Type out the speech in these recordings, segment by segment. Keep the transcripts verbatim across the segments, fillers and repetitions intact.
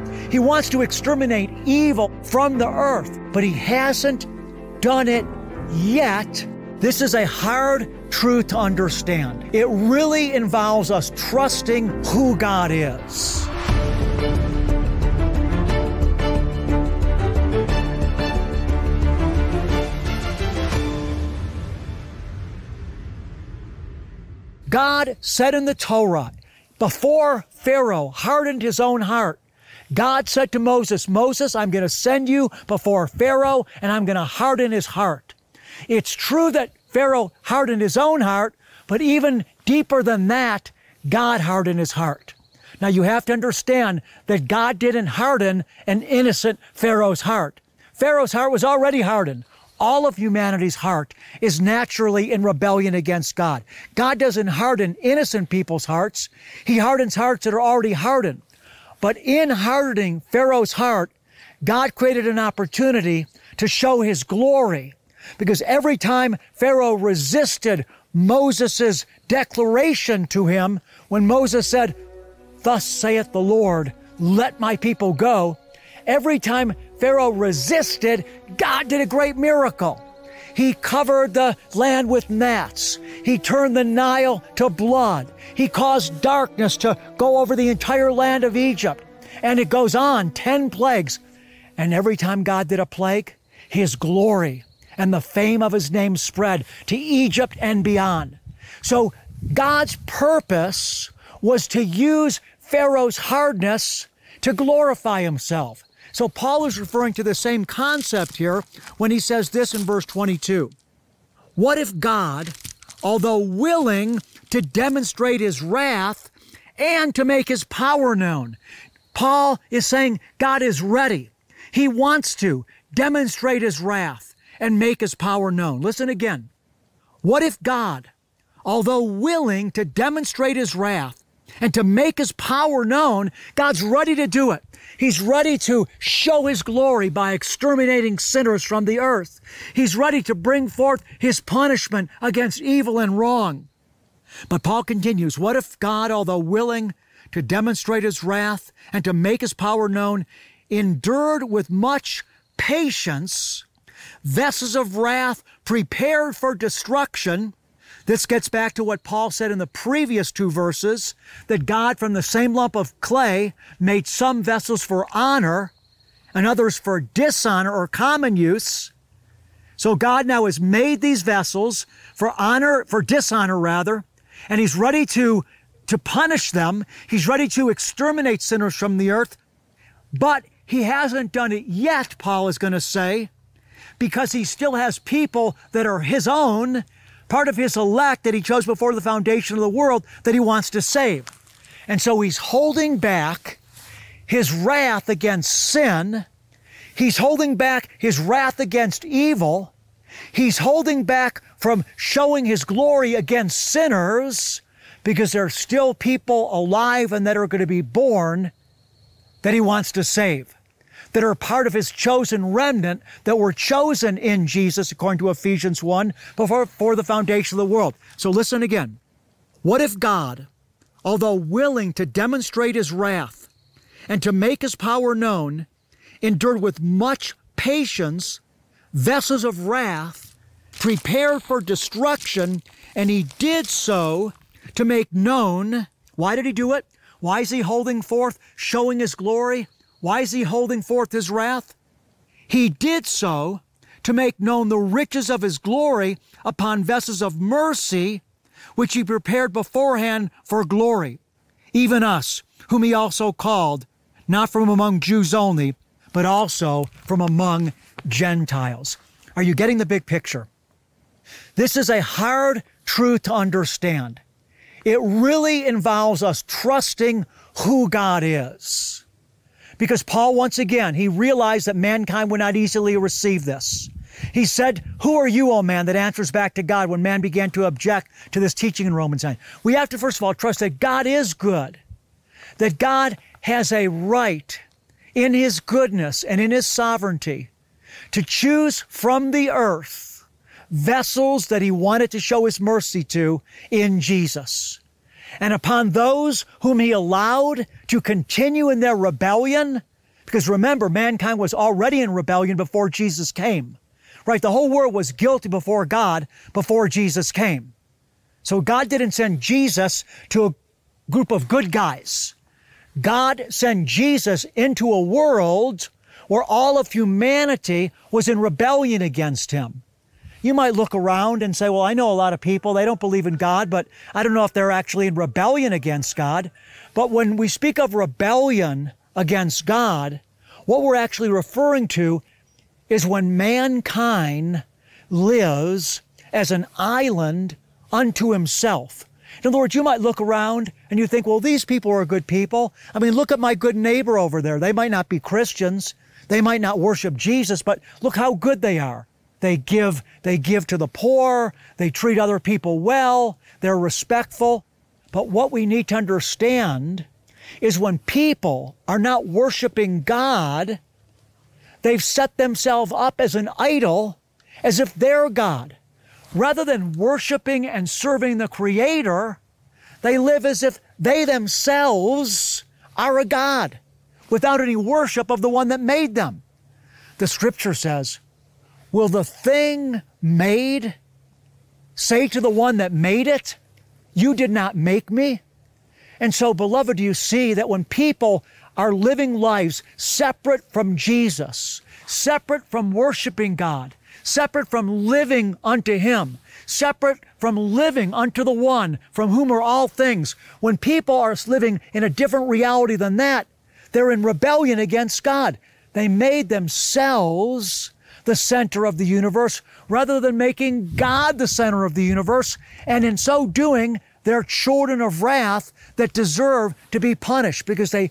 He wants to exterminate evil from the earth, but he hasn't done it yet. This is a hard truth to understand. It really involves us trusting who God is. God said in the Torah, before Pharaoh hardened his own heart, God said to Moses, Moses, I'm going to send you before Pharaoh and I'm going to harden his heart. It's true that Pharaoh hardened his own heart, but even deeper than that, God hardened his heart. Now you have to understand that God didn't harden an innocent Pharaoh's heart. Pharaoh's heart was already hardened. All of humanity's heart is naturally in rebellion against God. God doesn't harden innocent people's hearts. He hardens hearts that are already hardened. But in hardening Pharaoh's heart, God created an opportunity to show his glory. Because every time Pharaoh resisted Moses' declaration to him, when Moses said, "Thus saith the Lord, let my people go," every time Pharaoh resisted, God did a great miracle. He covered the land with gnats. He turned the Nile to blood. He caused darkness to go over the entire land of Egypt. And it goes on, ten plagues. And every time God did a plague, his glory and the fame of his name spread to Egypt and beyond. So God's purpose was to use Pharaoh's hardness to glorify himself. So Paul is referring to the same concept here when he says this in verse twenty-two. What if God, although willing to demonstrate his wrath and to make his power known? Paul is saying God is ready. He wants to demonstrate his wrath and make his power known. Listen again. What if God, although willing to demonstrate his wrath and to make his power known, God's ready to do it. He's ready to show his glory by exterminating sinners from the earth. He's ready to bring forth his punishment against evil and wrong. But Paul continues, what if God, although willing to demonstrate his wrath and to make his power known, endured with much patience vessels of wrath prepared for destruction? This gets back to what Paul said in the previous two verses, that God from the same lump of clay made some vessels for honor and others for dishonor or common use. So God now has made these vessels for honor, for dishonor rather, and he's ready to, to punish them. He's ready to exterminate sinners from the earth, but he hasn't done it yet, Paul is going to say, because he still has people that are his own, part of his elect that he chose before the foundation of the world that he wants to save. And so he's holding back his wrath against sin. He's holding back his wrath against evil. He's holding back from showing his glory against sinners because there are still people alive and that are going to be born that he wants to save, that are part of his chosen remnant that were chosen in Jesus, according to Ephesians one, before, before the foundation of the world. So listen again. What if God, although willing to demonstrate his wrath and to make his power known, endured with much patience vessels of wrath prepared for destruction, and he did so to make known. Why did he do it? Why is he holding forth, showing his glory? Why is he holding forth his wrath? He did so to make known the riches of his glory upon vessels of mercy, which he prepared beforehand for glory, even us, whom he also called, not from among Jews only, but also from among Gentiles. Are you getting the big picture? This is a hard truth to understand. It really involves us trusting who God is. Because Paul, once again, he realized that mankind would not easily receive this. He said, who are you, O man, that answers back to God when man began to object to this teaching in Romans nine? We have to, first of all, trust that God is good, that God has a right in his goodness and in his sovereignty to choose from the earth vessels that he wanted to show his mercy to in Jesus. And upon those whom he allowed to continue in their rebellion, Because remember, mankind was already in rebellion before Jesus came. Right? The whole world was guilty before God before Jesus came. So God didn't send Jesus to a group of good guys. God sent Jesus into a world where all of humanity was in rebellion against him. You might look around and say, well, I know a lot of people, they don't believe in God, but I don't know if they're actually in rebellion against God. But when we speak of rebellion against God, what we're actually referring to is when mankind lives as an island unto himself. In other words, you might look around and you think, well, these people are good people. I mean, look at my good neighbor over there. They might not be Christians. They might not worship Jesus, but look how good they are. They give, they give to the poor. They treat other people well. They're respectful. But what we need to understand is when people are not worshiping God, they've set themselves up as an idol, as if they're God. Rather than worshiping and serving the Creator, they live as if they themselves are a God, without any worship of the one that made them. The Scripture says, will the thing made say to the one that made it, you did not make me? And so, beloved, do you see that when people are living lives separate from Jesus, separate from worshiping God, separate from living unto Him, separate from living unto the one from whom are all things, when people are living in a different reality than that, they're in rebellion against God. They made themselves the center of the universe rather than making God the center of the universe, and in so doing, they're children of wrath that deserve to be punished because they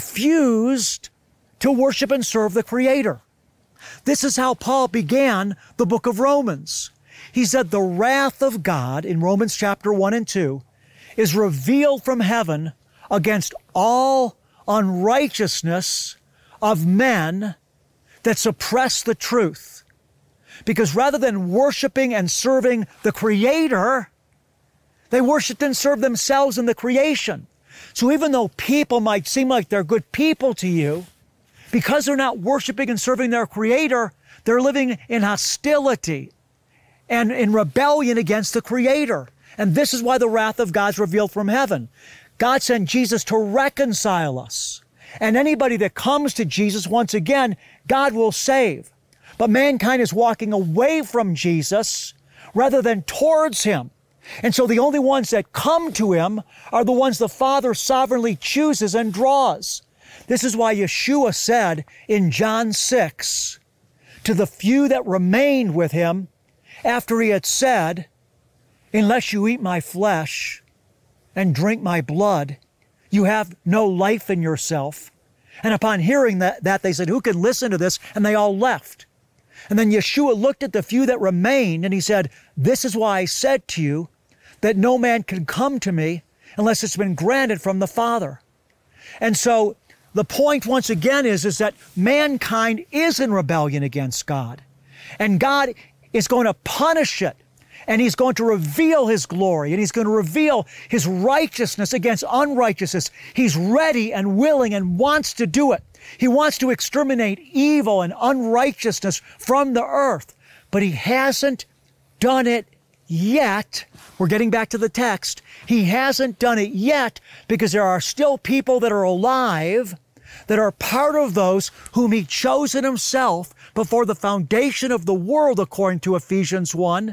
refused to worship and serve the Creator. This is how Paul began the book of Romans. He said, the wrath of God, in Romans chapter one and two, is revealed from heaven against all unrighteousness of men that suppress the truth. Because rather than worshiping and serving the Creator, they worshiped and served themselves in the creation. So even though people might seem like they're good people to you, because they're not worshiping and serving their Creator, they're living in hostility and in rebellion against the Creator. And this is why the wrath of God's revealed from heaven. God sent Jesus to reconcile us. And anybody that comes to Jesus, once again, God will save. But mankind is walking away from Jesus rather than towards Him. And so the only ones that come to Him are the ones the Father sovereignly chooses and draws. This is why Yeshua said in John six, to the few that remained with Him, after He had said, unless you eat my flesh and drink my blood, you have no life in yourself. And upon hearing that, that they said, who can listen to this? And they all left. And then Yeshua looked at the few that remained and He said, this is why I said to you that no man can come to me unless it's been granted from the Father. And so the point once again is, is that mankind is in rebellion against God. And God is going to punish it. And He's going to reveal His glory. And He's going to reveal His righteousness against unrighteousness. He's ready and willing and wants to do it. He wants to exterminate evil and unrighteousness from the earth. But He hasn't done it yet. We're getting back to the text. He hasn't done it yet because there are still people that are alive that are part of those whom He chosen Himself before the foundation of the world, according to Ephesians one,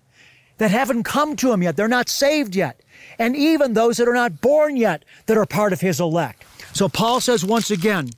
that haven't come to Him yet. They're not saved yet. And even those that are not born yet that are part of His elect. So Paul says once again,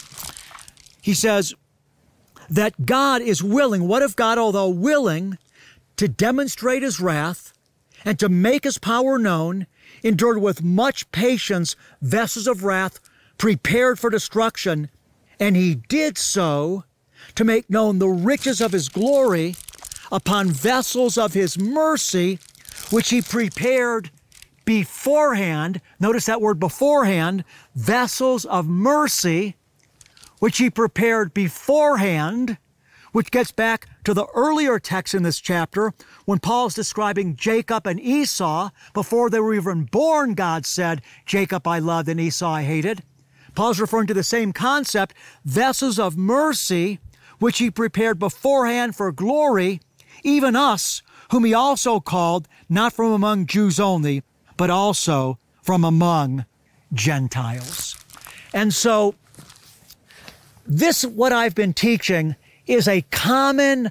he says that God is willing. What if God, although willing to demonstrate His wrath and to make His power known, endured with much patience vessels of wrath prepared for destruction, and He did so to make known the riches of His glory upon vessels of His mercy, which He prepared beforehand. Notice that word beforehand, vessels of mercy, which He prepared beforehand, which gets back to the earlier text in this chapter when Paul's describing Jacob and Esau. Before they were even born, God said, Jacob I loved and Esau I hated. Paul's referring to the same concept, vessels of mercy, which he prepared beforehand for glory, even us, whom he also called, not from among Jews only, but also from among Gentiles. And so this, what I've been teaching, is a common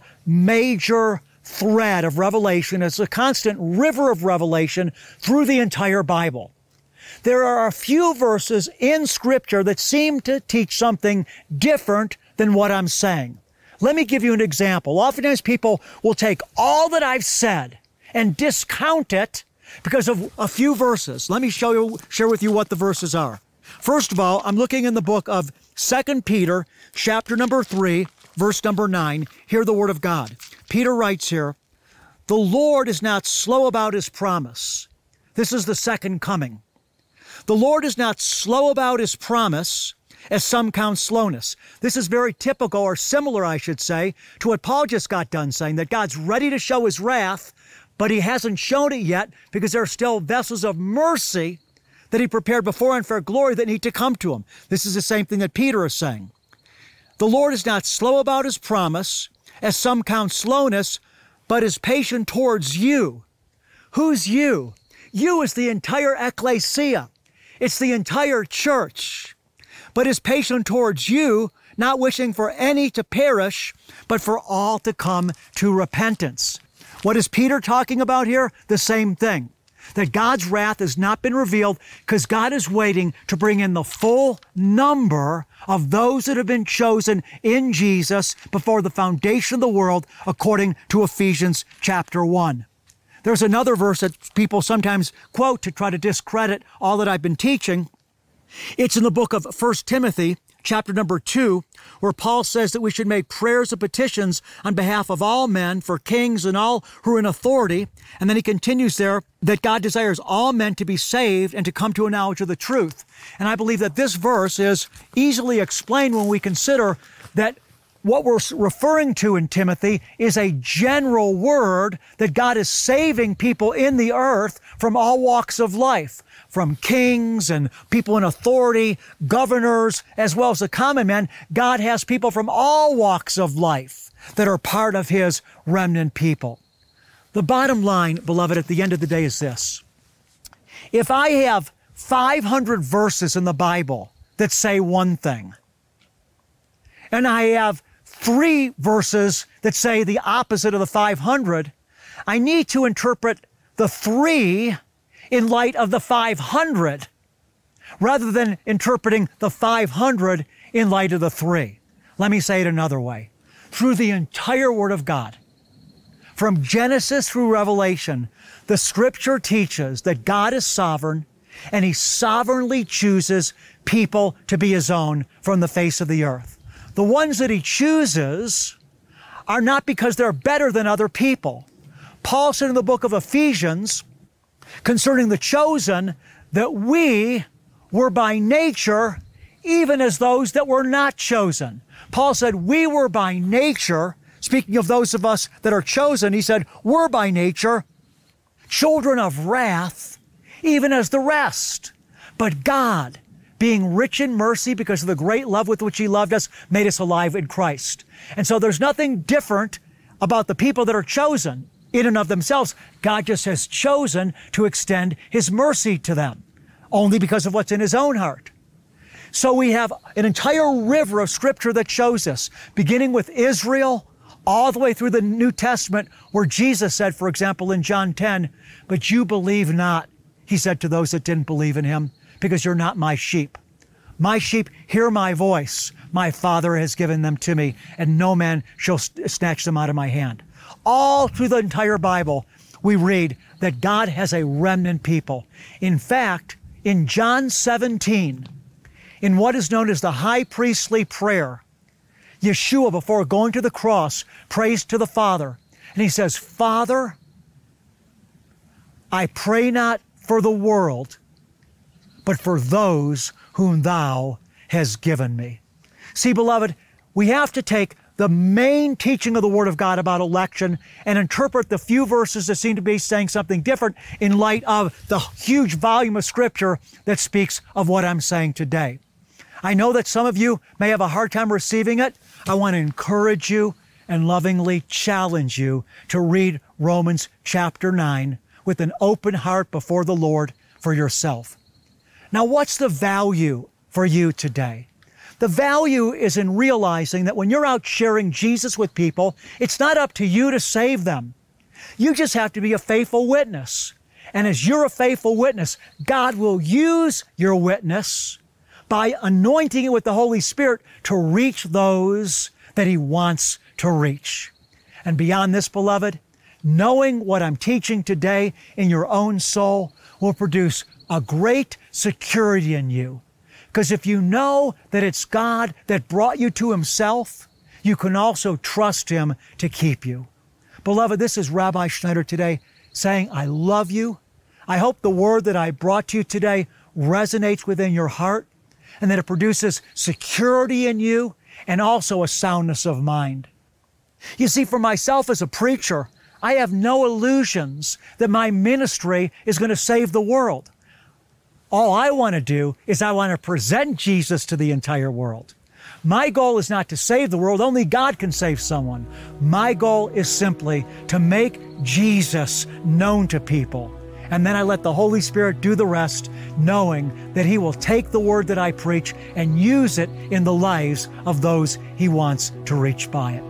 major thread of revelation. It's a constant river of revelation through the entire Bible. There are a few verses in Scripture that seem to teach something different than what I'm saying. Let me give you an example. Oftentimes people will take all that I've said and discount it because of a few verses. Let me show you, share with you what the verses are. First of all, I'm looking in the book of Second Peter, chapter number three, verse number nine. Hear the word of God. Peter writes here, "The Lord is not slow about his promise." This is the second coming. "The Lord is not slow about his promise, as some count slowness." This is very typical, or similar, I should say, to what Paul just got done saying, that God's ready to show his wrath, but he hasn't shown it yet because there are still vessels of mercy that he prepared beforehand for glory that need to come to him. This is the same thing that Peter is saying. "The Lord is not slow about his promise, as some count slowness, but is patient towards you." Who's you? You is the entire ecclesia. It's the entire church. "But is patient towards you, not wishing for any to perish, but for all to come to repentance." What is Peter talking about here? The same thing. That God's wrath has not been revealed because God is waiting to bring in the full number of those that have been chosen in Jesus before the foundation of the world, according to Ephesians chapter one. There's another verse that people sometimes quote to try to discredit all that I've been teaching. It's in the book of First Timothy, chapter number two, where Paul says that we should make prayers and petitions on behalf of all men, for kings and all who are in authority. And then he continues there that God desires all men to be saved and to come to a knowledge of the truth. And I believe that this verse is easily explained when we consider that what we're referring to in Timothy is a general word that God is saving people in the earth from all walks of life, from kings and people in authority, governors, as well as the common man. God has people from all walks of life that are part of his remnant people. The bottom line, beloved, at the end of the day is this. If I have five hundred verses in the Bible that say one thing, and I have three verses that say the opposite of the five hundred, I need to interpret the three in light of the five hundred, rather than interpreting the five hundred in light of the three. Let me say it another way. Through the entire Word of God, from Genesis through Revelation, the Scripture teaches that God is sovereign, and he sovereignly chooses people to be his own from the face of the earth. The ones that he chooses are not because they're better than other people. Paul said in the book of Ephesians concerning the chosen that we were by nature even as those that were not chosen. Paul said we were by nature, speaking of those of us that are chosen, he said we're by nature children of wrath, even as the rest. But God, being rich in mercy because of the great love with which he loved us, made us alive in Christ. And so there's nothing different about the people that are chosen in and of themselves. God just has chosen to extend his mercy to them, only because of what's in his own heart. So we have an entire river of Scripture that shows us, beginning with Israel, all the way through the New Testament, where Jesus said, for example, in John ten, "But you believe not," he said to those that didn't believe in him, "because you're not my sheep. My sheep hear my voice. My Father has given them to me, and no man shall snatch them out of my hand." All through the entire Bible, we read that God has a remnant people. In fact, in John seventeen, in what is known as the high priestly prayer, Yeshua, before going to the cross, prays to the Father, and he says, "Father, I pray not for the world, but for those whom thou hast given me." See, beloved, we have to take the main teaching of the Word of God about election and interpret the few verses that seem to be saying something different in light of the huge volume of Scripture that speaks of what I'm saying today. I know that some of you may have a hard time receiving it. I want to encourage you and lovingly challenge you to read Romans chapter nine with an open heart before the Lord for yourself. Now, what's the value for you today? The value is in realizing that when you're out sharing Jesus with people, it's not up to you to save them. You just have to be a faithful witness. And as you're a faithful witness, God will use your witness by anointing it with the Holy Spirit to reach those that He wants to reach. And beyond this, beloved, knowing what I'm teaching today in your own soul will produce a great security in you. Because if you know that it's God that brought you to Himself, you can also trust Him to keep you. Beloved, this is Rabbi Schneider today saying, I love you. I hope the word that I brought to you today resonates within your heart and that it produces security in you and also a soundness of mind. You see, for myself as a preacher, I have no illusions that my ministry is going to save the world. All I want to do is I want to present Jesus to the entire world. My goal is not to save the world. Only God can save someone. My goal is simply to make Jesus known to people. And then I let the Holy Spirit do the rest, knowing that He will take the word that I preach and use it in the lives of those He wants to reach by it.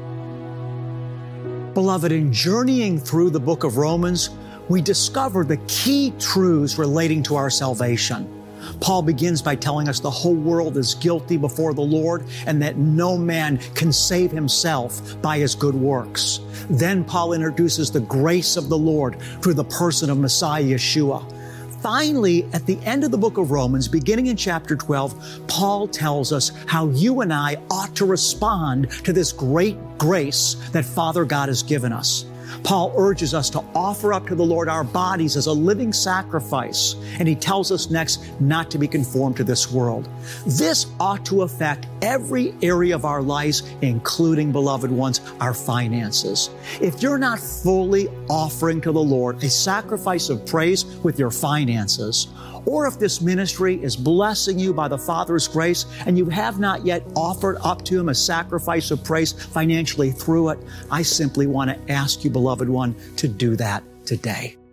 Beloved, in journeying through the book of Romans, we discover the key truths relating to our salvation. Paul begins by telling us the whole world is guilty before the Lord and that no man can save himself by his good works. Then Paul introduces the grace of the Lord through the person of Messiah Yeshua. Finally, at the end of the book of Romans, beginning in chapter twelve, Paul tells us how you and I ought to respond to this great grace that Father God has given us. Paul urges us to offer up to the Lord our bodies as a living sacrifice, and he tells us next not to be conformed to this world. This ought to affect every area of our lives, including, beloved ones, our finances. If you're not fully offering to the Lord a sacrifice of praise with your finances, or if this ministry is blessing you by the Father's grace and you have not yet offered up to Him a sacrifice of praise financially through it, I simply want to ask you, beloved one, to do that today.